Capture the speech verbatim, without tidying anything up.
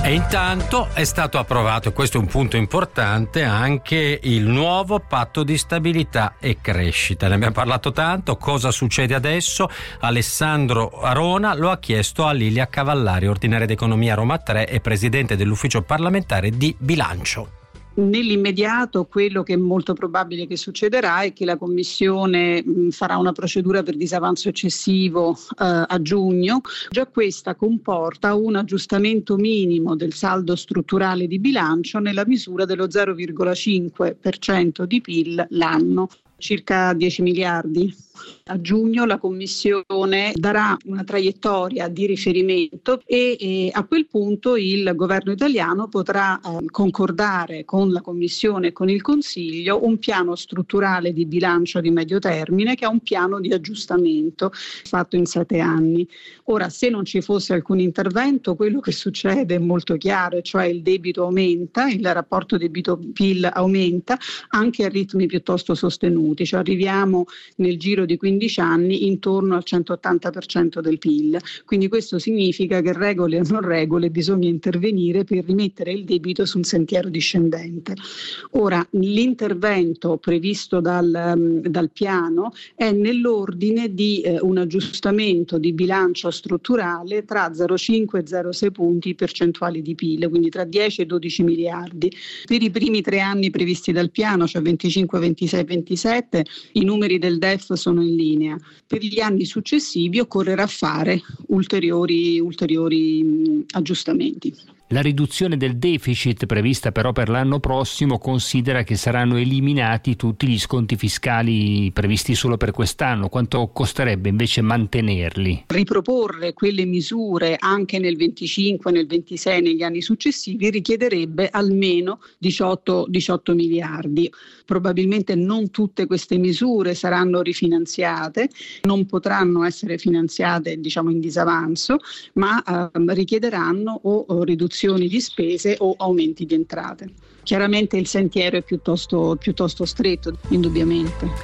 E intanto è stato approvato, e questo è un punto importante, anche il nuovo patto di stabilità e crescita. Ne abbiamo parlato tanto. Cosa succede adesso? Alessandro Arona lo ha chiesto a Lilia Cavallari, ordinaria d'economia Roma tre e presidente dell'ufficio parlamentare di bilancio. Nell'immediato quello che è molto probabile che succederà è che la Commissione mh, farà una procedura per disavanzo eccessivo eh, a giugno. Già questa comporta un aggiustamento minimo del saldo strutturale di bilancio nella misura dello zero virgola cinque per cento di P I L l'anno, circa dieci miliardi. A giugno la Commissione darà una traiettoria di riferimento e, e a quel punto il governo italiano potrà eh, concordare con la Commissione e con il Consiglio un piano strutturale di bilancio di medio termine, che è un piano di aggiustamento fatto in sette anni. Ora, se non ci fosse alcun intervento, quello che succede è molto chiaro, cioè il debito aumenta, il rapporto debito-P I L aumenta anche a ritmi piuttosto sostenuti, cioè arriviamo nel giro di quindici anni intorno al centottanta per cento del P I L. Quindi questo significa che regole o non regole bisogna intervenire per rimettere il debito su un sentiero discendente. Ora, l'intervento previsto dal, dal piano è nell'ordine di eh, un aggiustamento di bilancio strutturale tra zero virgola cinque e zero virgola sei punti percentuali di P I L, quindi tra dieci e dodici miliardi. Per i primi tre anni previsti dal piano, cioè venticinque, ventisei, ventisette, i numeri del D E F sono in linea. Per gli anni successivi occorrerà fare ulteriori, ulteriori mh, aggiustamenti. La riduzione del deficit prevista però per l'anno prossimo considera che saranno eliminati tutti gli sconti fiscali previsti solo per quest'anno. Quanto costerebbe invece mantenerli? Riproporre quelle misure anche nel venticinque, nel ventisei, negli anni successivi richiederebbe almeno diciotto, diciotto miliardi. Probabilmente non tutte queste misure saranno rifinanziate, non potranno essere finanziate diciamo in disavanzo, ma eh, richiederanno o, o riduzioni di spese o aumenti di entrate. Chiaramente il sentiero è piuttosto, piuttosto stretto, indubbiamente.